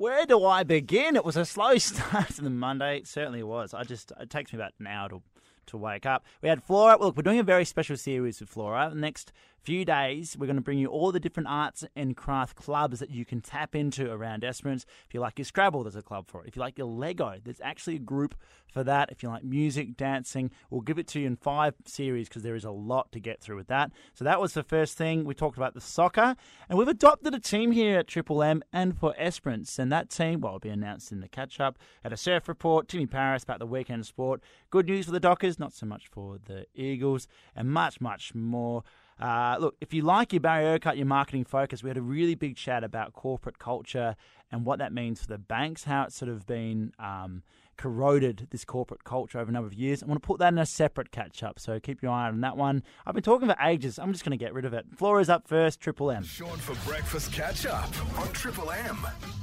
Where do I begin? It was a slow start to the Monday. It certainly was. It takes me about an hour to wake up. We had Flora. Look, we're doing a very special series with Flora. The next few days, we're going to bring you all the different arts and craft clubs that you can tap into around Esperance. If you like your Scrabble, there's a club for it. If you like your Lego, there's actually a group for that. If you like music, dancing, we'll give it to you in 5 series because there is a lot to get through with that. So that was the first thing. We talked about the soccer, and we've adopted a team here at Triple M and for Esperance. And that team, well, will be announced in the catch-up. At a surf report, Timmy Paris about the weekend sport. Good news for the Dockers, not so much for the Eagles, and much, much more. Look, if you like your Barry Urquhart, your marketing focus, we had a really big chat about corporate culture and what that means for the banks, how it's sort of been corroded, this corporate culture over a number of years. I want to put that in a separate catch-up, so keep your eye on that one. I've been talking for ages. I'm just going to get rid of it. Flora's up first, Triple M. Sean for breakfast catch-up on Triple M.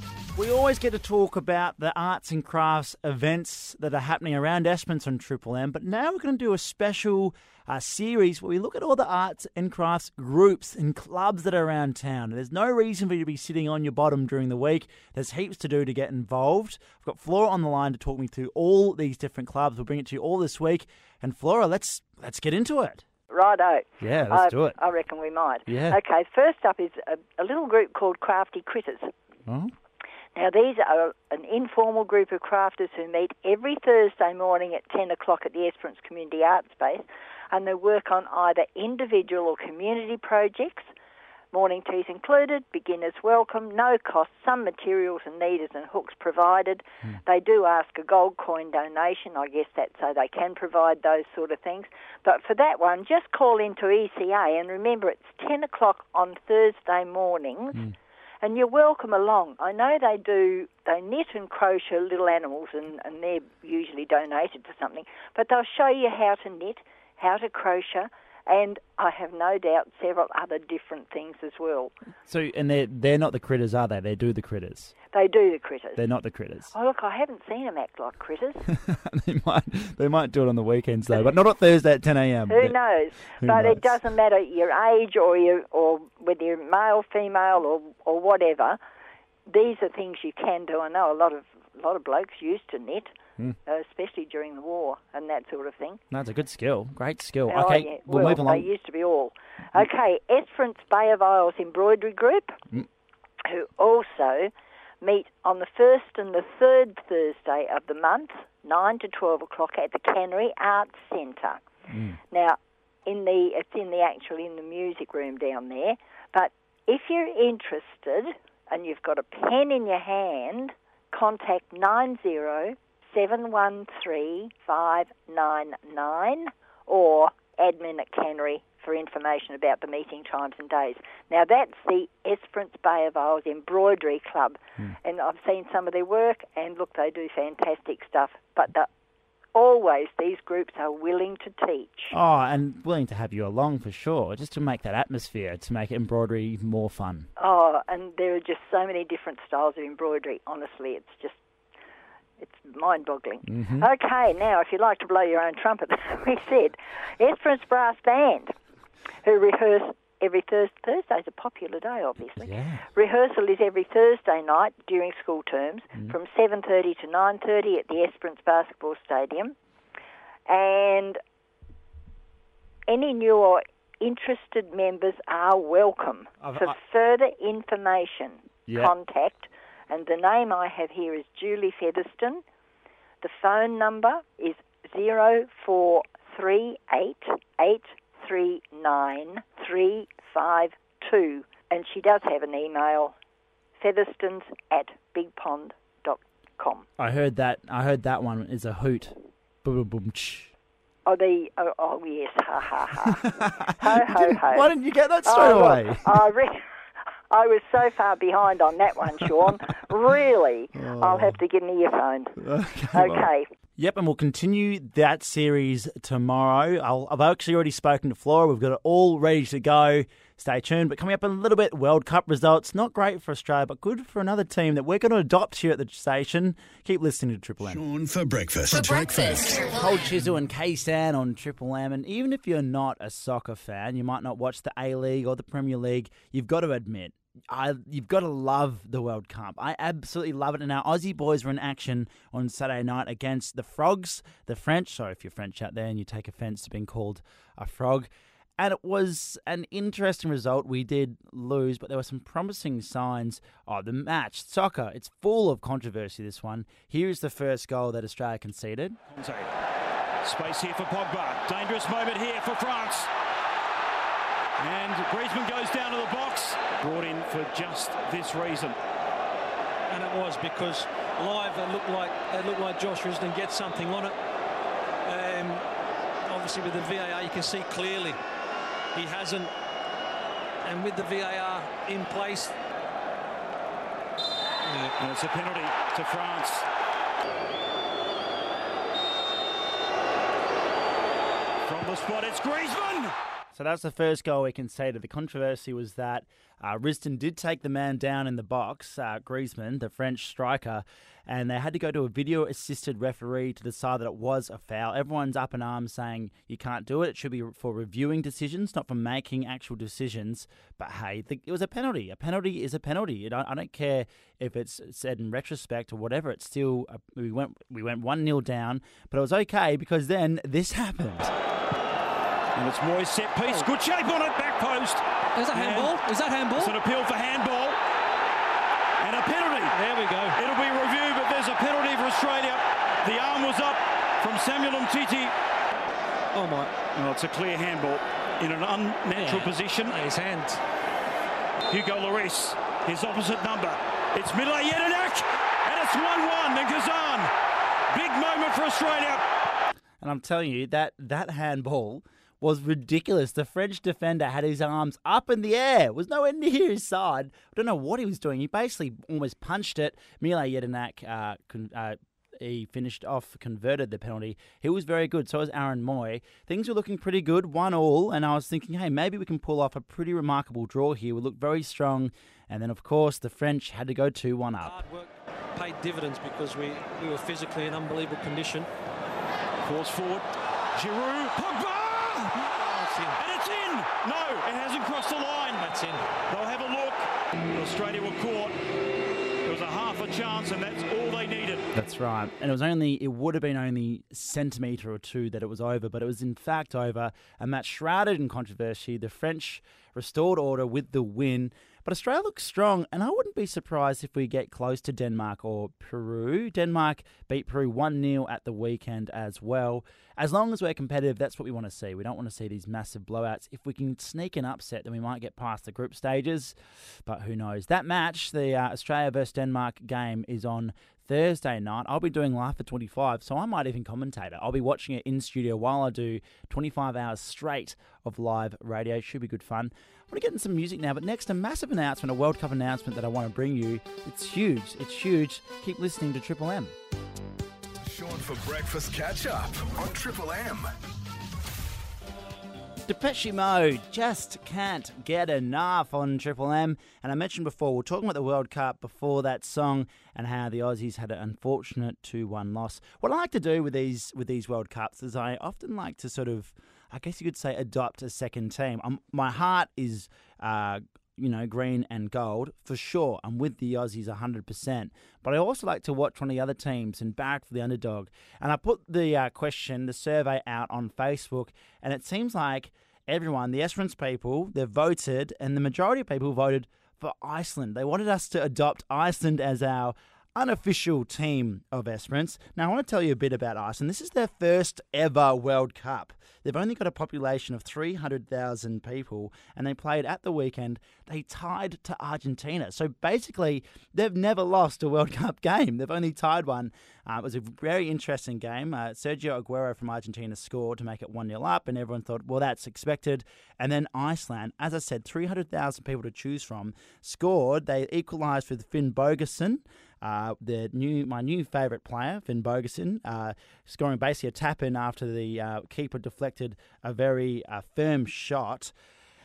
We always get to talk about the arts and crafts events that are happening around Esperance on Triple M, but now we're going to do a special series where we look at all the arts and crafts groups and clubs that are around town. There's no reason for you to be sitting on your bottom during the week. There's heaps to do to get involved. I've got Flora on the line to talk me through all these different clubs. We'll bring it to you all this week. And Flora, let's get into it. Righto. Yeah, let's do it. I reckon we might. Yeah. Okay, first up is a little group called Crafty Critters. Oh. Now, these are an informal group of crafters who meet every Thursday morning at 10 o'clock at the Esperance Community Arts Space, and they work on either individual or community projects. Morning teas included, beginners welcome, no cost, some materials and needles and hooks provided. They do ask a gold coin donation, I guess that's so they can provide those sort of things. But for that one, just call into ECA, and remember it's 10 o'clock on Thursday mornings. And you're welcome along. I know they knit and crochet little animals, and they're usually donated to something, but they'll show you how to knit, how to crochet, and I have no doubt several other different things as well. So, and they're not the critters, are they? They do the critters. They do the critters. They're not the critters. Oh, look, I haven't seen them act like critters. They might do it on the weekends though, but not on Thursday at 10 a.m. Who knows? But it doesn't matter your age or whether you're male, female, or whatever. These are things you can do. I know a lot of blokes used to knit, especially during the war and that sort of thing. That's a good skill. Great skill. Oh, Okay, yeah. we'll move along. They used to be all. Okay, Esperance Bay of Isles Embroidery Group, who also meet on the first and the third Thursday of the month, 9 to 12 o'clock at the Cannery Arts Centre. Now, it's in the music room down there. But if you're interested and you've got a pen in your hand, contact 90-713-599 or admin at Cannery for information about the meeting times and days. Now, that's the Esperance Bay of Isles Embroidery Club, and I've seen some of their work, and look, they do fantastic stuff, but always these groups are willing to teach. Oh, and willing to have you along for sure, just to make that atmosphere, to make embroidery more fun. Oh, and there are just so many different styles of embroidery, honestly, it's mind-boggling. Okay, now, if you'd like to blow your own trumpet, we said, Esperance Brass Band, who rehearse every Thursday's a popular day, obviously. Yeah. Rehearsal is every Thursday night during school terms from 7:30 to 9:30 at the Esperance Basketball Stadium. And any new or interested members are welcome. For further information, contact, and the name I have here is Julie Featherston. The phone number is 0438839352, and she does have an email, featherstons@bigpond.com. I heard that one is a hoot. Boom, boom, Oh, yes, ha, ha, ha. Ho, ho, ho. Why didn't you get that straight away? I was so far behind on that one, Sean. Really, I'll have to get an earphone. Okay. Yep, and we'll continue that series tomorrow. I've actually already spoken to Flora. We've got it all ready to go. Stay tuned. But coming up in a little bit, World Cup results. Not great for Australia, but good for another team that we're going to adopt here at the station. Keep listening to Triple M. Sean for breakfast. Cold Chisel and K-San on Triple M. And even if you're not a soccer fan, you might not watch the A-League or the Premier League, you've got to admit, You've got to love the World Cup. I absolutely love it. And our Aussie boys were in action on Saturday night against the Frogs, the French. Sorry if you're French out there and you take offence to being called a frog. And it was an interesting result. We did lose, but there were some promising signs. Oh, the match. Soccer, it's full of controversy, this one. Here's the first goal that Australia conceded. Space here for Pogba. Dangerous moment here for France. And Griezmann goes down to the box. Brought in for just this reason. And it was because live it looked like Josh Risdon gets something on it. Obviously with the VAR you can see clearly he hasn't. And with the VAR in place. And it's a penalty to France. From the spot, it's Griezmann! So that's the first goal we conceded. The controversy was that Risdon did take the man down in the box, Griezmann, the French striker, and they had to go to a video-assisted referee to decide that it was a foul. Everyone's up in arms saying you can't do it. It should be for reviewing decisions, not for making actual decisions. But hey, it was a penalty. A penalty is a penalty. I don't care if it's said in retrospect or whatever. It's still we went 1-0 down, but it was okay because then this happened. And it's Moyes set piece. Good shape on it, back post. Is that handball? Is that handball? It's an appeal for handball. And a penalty. There we go. It'll be reviewed, but there's a penalty for Australia. The arm was up from Samuel Umtiti. Oh, my. Well, it's a clear handball in an unnatural position. His hand. Hugo Lloris, his opposite number. It's Mile Jedinak, and it's 1-1 in Kazan. Big moment for Australia. And I'm telling you, that handball was ridiculous. The French defender had his arms up in the air. It was nowhere near his side. I don't know what he was doing. He basically almost punched it. Mile Jedinak, he finished off, converted the penalty. He was very good. So was Aaron Moy. Things were looking pretty good, 1-1. And I was thinking, hey, maybe we can pull off a pretty remarkable draw here. We look very strong. And then, of course, the French had to go 2-1 up. Hard work paid dividends because we were physically in unbelievable condition. Force forward. Giroud. Pogba! And it's in! No, it hasn't crossed the line. That's in. They'll have a look. Australia were caught. It was a half a chance, and that's all they needed. That's right. And it would have been only a centimetre or two that it was over, but it was in fact over. A match shrouded in controversy. The French restored order with the win. But Australia looks strong, and I wouldn't be surprised if we get close to Denmark or Peru. Denmark beat Peru 1-0 at the weekend as well. As long as we're competitive, that's what we want to see. We don't want to see these massive blowouts. If we can sneak an upset, then we might get past the group stages. But who knows? That match, the Australia versus Denmark game, is on Thursday night. I'll be doing Live for 25, so I might even commentate it. I'll be watching it in studio while I do 25 hours straight of live radio. Should be good fun. I want to get into some music now, but next, a massive announcement, a World Cup announcement that I want to bring you. It's huge. It's huge. Keep listening to Triple M. Sean for breakfast catch up on Triple M. Depeche Mode, just can't get enough on Triple M. And I mentioned before, we're talking about the World Cup before that song and how the Aussies had an unfortunate 2-1 loss. What I like to do with these World Cups is I often like to sort of, I guess you could say, adopt a second team. My heart is, green and gold, for sure. I'm with the Aussies 100%. But I also like to watch one of the other teams and back for the underdog. And I put the the survey out on Facebook, and it seems like everyone, the Esperance people, they've voted, and the majority of people voted for Iceland. They wanted us to adopt Iceland as our unofficial team of Esperance. Now, I want to tell you a bit about Iceland. This is their first ever World Cup. They've only got a population of 300,000 people, and they played at the weekend. They tied to Argentina. So basically, they've never lost a World Cup game. They've only tied one. It was a very interesting game. Sergio Aguero from Argentina scored to make it 1-0 up, and everyone thought, well, that's expected. And then Iceland, as I said, 300,000 people to choose from, scored. They equalised with Finn Bogason. My new favourite player, Finn Bogason, scoring basically a tap-in after the keeper deflected a very firm shot.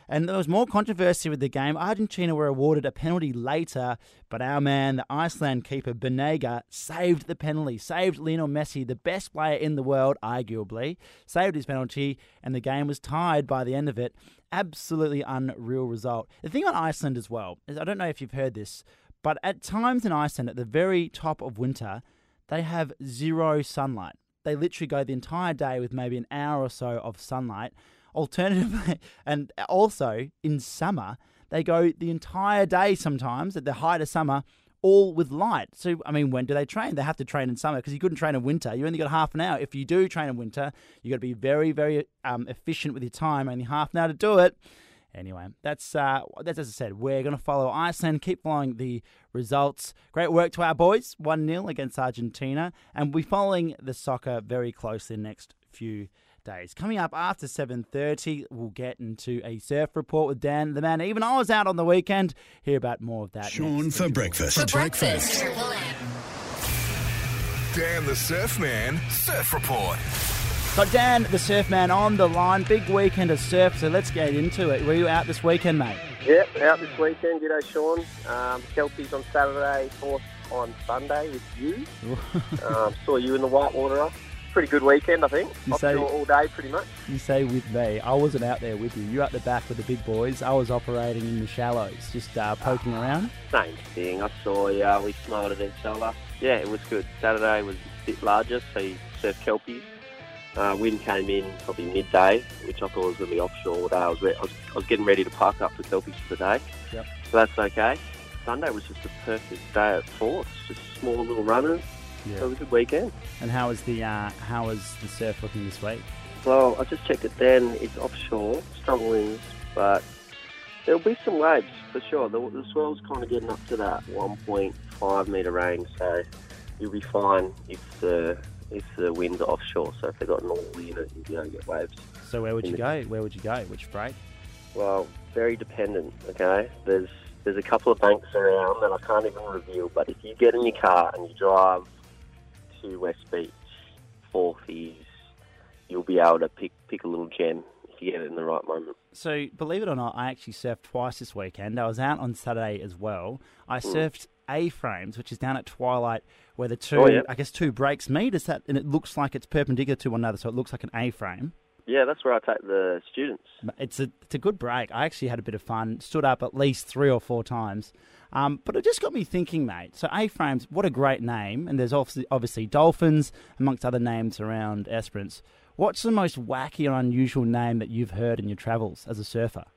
And there was more controversy with the game. Argentina were awarded a penalty later, but our man, the Iceland keeper, Banega, saved the penalty, saved Lionel Messi, the best player in the world, arguably, saved his penalty, and the game was tied by the end of it. Absolutely unreal result. The thing on Iceland as well is, I don't know if you've heard this, but at times in Iceland, at the very top of winter, they have zero sunlight. They literally go the entire day with maybe an hour or so of sunlight. Alternatively, and also in summer, they go the entire day sometimes at the height of summer, all with light. So, I mean, when do they train? They have to train in summer because you couldn't train in winter. You only got half an hour. If you do train in winter, you got to be very, very efficient with your time. Only half an hour to do it. Anyway, that's as I said, we're going to follow Iceland, keep following the results. Great work to our boys, 1-0 against Argentina, and we'll be following the soccer very closely the next few days. Coming up after 7:30, we'll get into a surf report with Dan, the man. Even I was out on the weekend. Hear about more of that Sean next. for breakfast. Dan the Surfman, Surf Report. Got Dan, the surf man, on the line. Big weekend of surf, so let's get into it. Were you out this weekend, mate? Yep, out this weekend. G'day, Sean. Kelpies on Saturday, Force on Sunday with you. Saw you in the Whitewater. Pretty good weekend, I think. Offshore all day, pretty much. You say with me. I wasn't out there with you. You were at the back with the big boys. I was operating in the shallows, just poking around. Same thing. I saw you. We smiled at each other. Yeah, it was good. Saturday was a bit larger, so you surfed Kelpies. Wind came in probably midday, which I thought was going to be offshore all day. I was getting ready to park up for Kelpies for the day. Yep. So that's okay. Sunday was just a perfect day at Force, just small little runners. Yeah. So it was a good weekend. And how was the surf looking this week? Well, I just checked it then. It's offshore, strong winds, but there'll be some waves for sure. The swell's kind of getting up to that 1.5 metre range, so you'll be fine if the wind's offshore. So if they've got northerly in it, you don't get waves. So where would you go? Which break? Well, very dependent, okay? There's a couple of banks around that I can't even reveal, but if you get in your car and you drive to West Beach, 40s, you'll be able to pick a little gem if you get it in the right moment. So, believe it or not, I actually surfed twice this weekend. I was out on Saturday as well. I surfed A-frames, which is down at twilight, where the two breaks meet. And it looks like it's perpendicular to one another, so it looks like an A-frame. Yeah, that's where I take the students. It's a good break. I actually had a bit of fun. Stood up at least 3 or 4 times. But it just got me thinking, mate. So A-frames, what a great name. And there's obviously dolphins, amongst other names around Esperance. What's the most wacky or unusual name that you've heard in your travels as a surfer?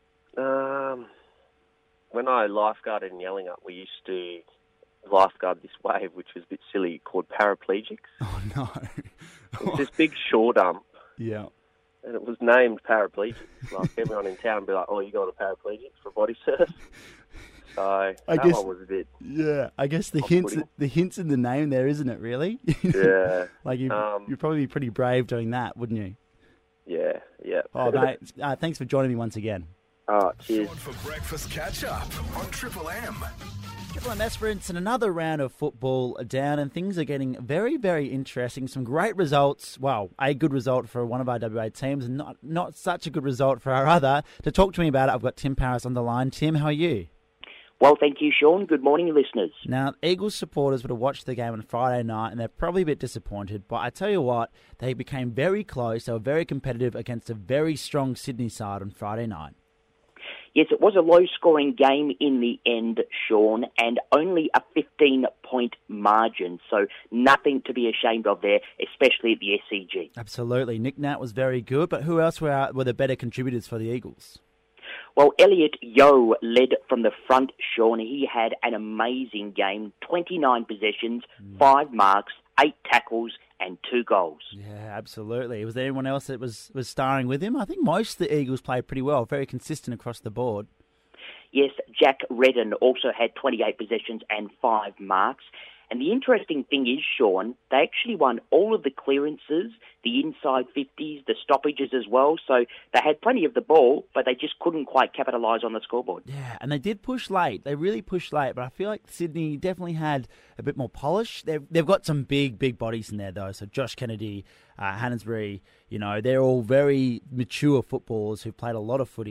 When I lifeguarded in Yellingup, we used to lifeguard this wave, which was a bit silly, called paraplegics. Oh, no. It's this big shore dump. Yeah. And it was named paraplegics. Like, everyone in town would be like, oh, you going to paraplegics for body surf? So that one was a bit... Yeah, I guess the hint's in the name there, isn't it, really? Yeah. Like, you'd probably be pretty brave doing that, wouldn't you? Yeah. Oh, mate, thanks for joining me once again. Sean Cheers. for breakfast catch up on Triple M. Triple M Esperance and another round of football down, and things are getting very, very interesting. Some great results. Well, a good result for one of our WA teams, and not such a good result for our other. To talk to me about it, I've got Tim Paris on the line. Tim, how are you? Well, thank you, Sean. Good morning, listeners. Now, Eagles supporters would have watched the game on Friday night, and they're probably a bit disappointed. But I tell you what, they became very close. They were very competitive against a very strong Sydney side on Friday night. Yes, it was a low-scoring game in the end, Sean, and only a 15-point margin, so nothing to be ashamed of there, especially at the SCG. Absolutely. Nick Nat was very good, but who else were the better contributors for the Eagles? Well, Elliot Yeo led from the front, Sean. He had an amazing game, 29 possessions, 5 marks, 8 tackles, and 2 goals. Yeah, absolutely. Was there anyone else that was starring with him? I think most of the Eagles played pretty well, very consistent across the board. Yes, Jack Redden also had 28 possessions and 5 marks. And the interesting thing is, Sean, they actually won all of the clearances, the inside 50s, the stoppages as well. So they had plenty of the ball, but they just couldn't quite capitalise on the scoreboard. Yeah, and they did push late. They really pushed late, but I feel like Sydney definitely had a bit more polish. They've got some big bodies in there, though. So Josh Kennedy, Hannesbury, they're all very mature footballers who've played a lot of footy.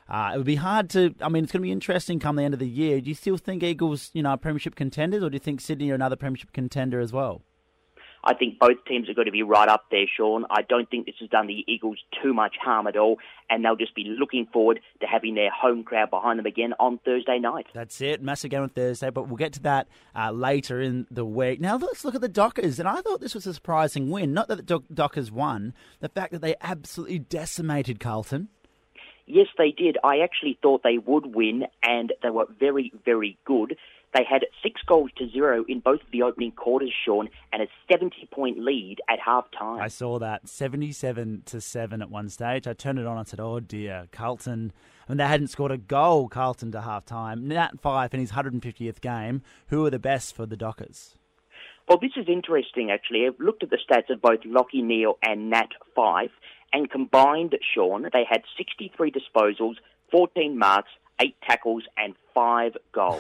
It would be hard to. I mean, it's going to be interesting come the end of the year. Do you still think Eagles, are premiership contenders, or do you think Sydney are another premiership contender as well? I think both teams are going to be right up there, Sean. I don't think this has done the Eagles too much harm at all, and they'll just be looking forward to having their home crowd behind them again on Thursday night. That's it. Massive game on Thursday, but we'll get to that later in the week. Now, let's look at the Dockers, and I thought this was a surprising win. Not that the Dockers won, the fact that they absolutely decimated Carlton. Yes, they did. I actually thought they would win, and they were very, very good. They had 6-0 in both of the opening quarters, Sean, and a 70-point lead at half-time. I saw that, 77-7 at one stage. I turned it on and said, oh dear, Carlton. I mean, they hadn't scored a goal, Carlton, to half-time. Nat Fyfe in his 150th game. Who are the best for the Dockers? Well, this is interesting, actually. I've looked at the stats of both Lachie Neale and Nat Fyfe, and combined, Sean, they had 63 disposals, 14 marks, 8 tackles and 5 goals.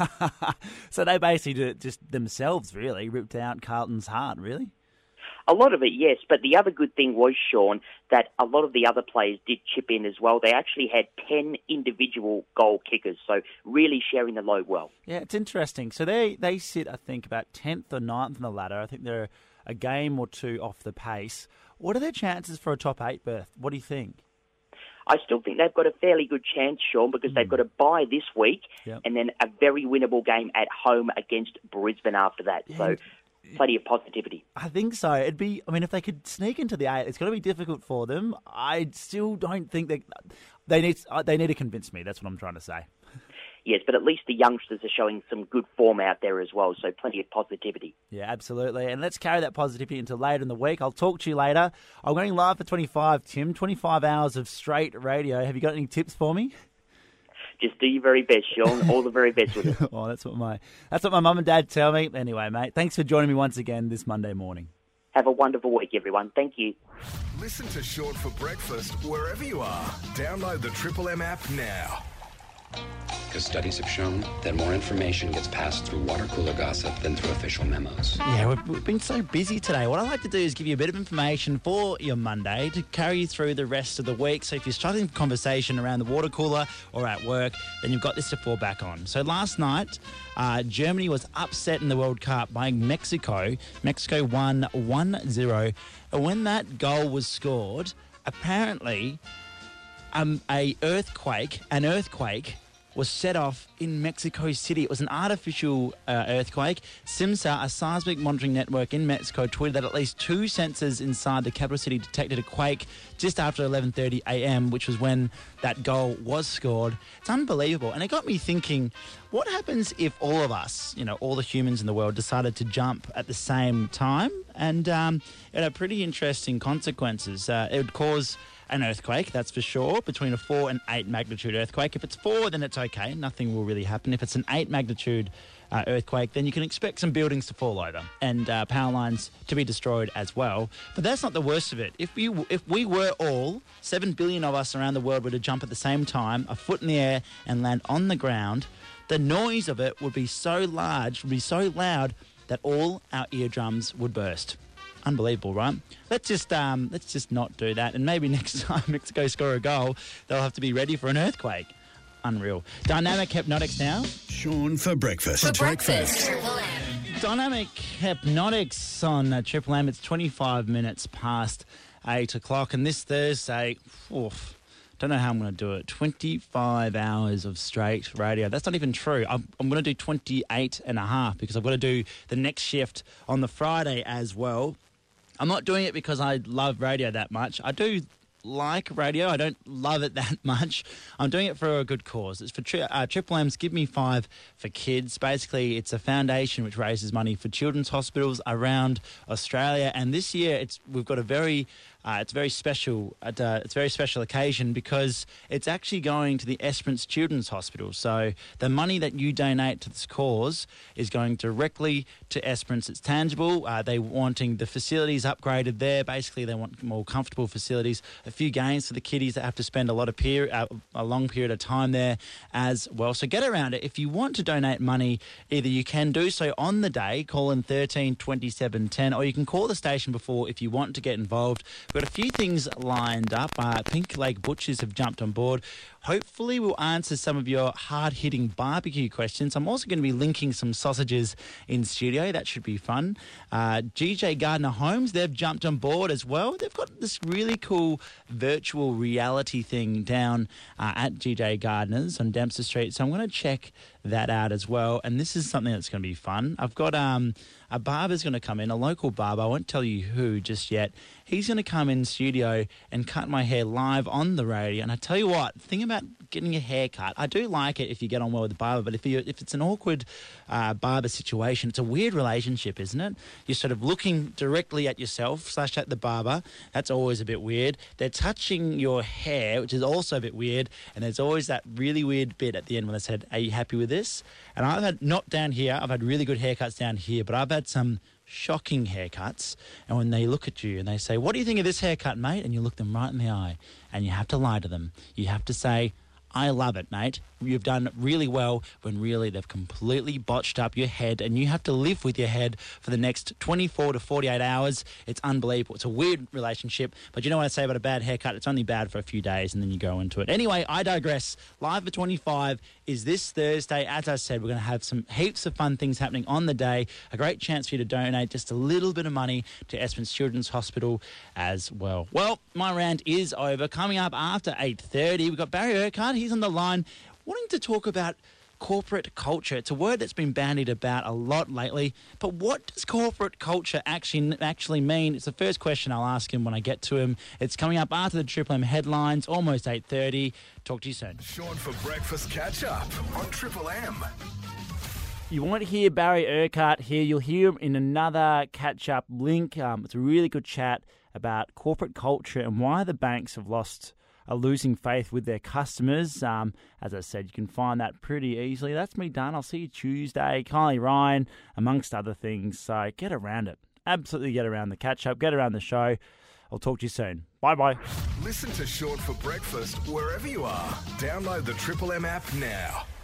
So they basically just themselves, really, ripped out Carlton's heart, really? A lot of it, yes. But the other good thing was, Sean, that a lot of the other players did chip in as well. They actually had 10 individual goal kickers, so really sharing the load well. Yeah, it's interesting. So they sit, I think, about 10th or 9th in the ladder. I think they're a game or two off the pace. What are their chances for a top 8 berth? What do you think? I still think they've got a fairly good chance, Sean, because they've got a bye this week and then a very winnable game at home against Brisbane after that. So plenty of positivity. I think so. It'd be, if they could sneak into the 8, it's going to be difficult for them. I still don't think they need to convince me. That's what I'm trying to say. Yes, but at least the youngsters are showing some good form out there as well, so plenty of positivity. Yeah, absolutely. And let's carry that positivity into later in the week. I'll talk to you later. I'm going live for 25, Tim. 25 hours of straight radio. Have you got any tips for me? Just do your very best, Sean. All the very best with it. Oh, that's what my mum and dad tell me. Anyway, mate, thanks for joining me once again this Monday morning. Have a wonderful week, everyone. Thank you. Listen to Sean for Breakfast wherever you are. Download the Triple M app now. Because studies have shown that more information gets passed through water cooler gossip than through official memos. Yeah, we've been so busy today. What I like to do is give you a bit of information for your Monday to carry you through the rest of the week. So if you're struggling for conversation around the water cooler or at work, then you've got this to fall back on. So last night, Germany was upset in the World Cup by Mexico. Mexico won 1-0. And when that goal was scored, apparently an earthquake was set off in Mexico City. It was an artificial earthquake. SIMSA, a seismic monitoring network in Mexico, tweeted that at least 2 sensors inside the capital city detected a quake just after 11:30 a.m., which was when that goal was scored. It's unbelievable. And it got me thinking, what happens if all of us, all the humans in the world, decided to jump at the same time? And it had pretty interesting consequences. It would cause an earthquake, that's for sure, between a 4 and 8 magnitude earthquake. If it's 4, then it's okay. Nothing will really happen. If it's an 8 magnitude earthquake, then you can expect some buildings to fall over and power lines to be destroyed as well. But that's not the worst of it. If we were all, 7 billion of us around the world, were to jump at the same time, a foot in the air and land on the ground, the noise of it would be so large, would be so loud, that all our eardrums would burst. Unbelievable, right? Let's just not do that. And maybe next time Mexico score a goal, they'll have to be ready for an earthquake. Unreal. Dynamic Hypnotics now. Sean for breakfast. Dynamic Hypnotics on Triple M. It's 25 minutes past 8 o'clock. And this Thursday, don't know how I'm going to do it. 25 hours of straight radio. That's not even true. I'm going to do 28 and a half because I've got to do the next shift on the Friday as well. I'm not doing it because I love radio that much. I do like radio. I don't love it that much. I'm doing it for a good cause. It's for Triple M's Give Me 5 for Kids. Basically, it's a foundation which raises money for children's hospitals around Australia. And this year, we've got a very special occasion because it's actually going to the Esperance Children's Hospital. So the money that you donate to this cause is going directly to Esperance. It's tangible. They're wanting the facilities upgraded there. Basically, they want more comfortable facilities, a few games for the kiddies that have to spend a long period of time there as well. So get around it. If you want to donate money, either you can do so on the day, call in 13 27 10, or you can call the station before if you want to get involved. We've got a few things lined up. Pink Lake Butchers have jumped on board. Hopefully we'll answer some of your hard-hitting barbecue questions. I'm also going to be linking some sausages in studio. That should be fun. GJ Gardner Homes, they've jumped on board as well. They've got this really cool virtual reality thing down at GJ Gardner's on Dempster Street. So I'm going to check that out as well. And this is something that's going to be fun. I've got a barber's going to come in, a local barber. I won't tell you who just yet. He's going to come in studio and cut my hair live on the radio. And I tell you what, the thing about getting a haircut, I do like it if you get on well with the barber, but if it's an awkward barber situation, it's a weird relationship, isn't it? You're sort of looking directly at yourself / at the barber. That's always a bit weird. They're touching your hair, which is also a bit weird. And there's always that really weird bit at the end when they said, "Are you happy with this?" And I've had, not down here, I've had really good haircuts down here, but I've had some shocking haircuts. And when they look at you and they say, "What do you think of this haircut, mate?" And you look them right in the eye and you have to lie to them. You have to say, "I love it, mate. You've done really well," when really they've completely botched up your head and you have to live with your head for the next 24 to 48 hours. It's unbelievable. It's a weird relationship. But you know what I say about a bad haircut? It's only bad for a few days and then you go into it. Anyway, I digress. Live for 25 is this Thursday. As I said, we're going to have some heaps of fun things happening on the day. A great chance for you to donate just a little bit of money to Esperance Children's Hospital as well. Well, my rant is over. Coming up after 8:30, we've got Barry Urquhart. He's on the line wanting to talk about corporate culture. It's a word that's been bandied about a lot lately, but what does corporate culture actually mean? It's the first question I'll ask him when I get to him. It's coming up after the Triple M headlines, almost 8:30. Talk to you soon. Sean for breakfast catch up on Triple M. You won't hear Barry Urquhart here. You'll hear him in another catch-up link. It's a really good chat about corporate culture and why the banks are losing faith with their customers. As I said, you can find that pretty easily. That's me done. I'll see you Tuesday. Kylie Ryan, amongst other things. So get around it. Absolutely get around the catch-up. Get around the show. I'll talk to you soon. Bye-bye. Listen to Sean for breakfast wherever you are. Download the Triple M app now.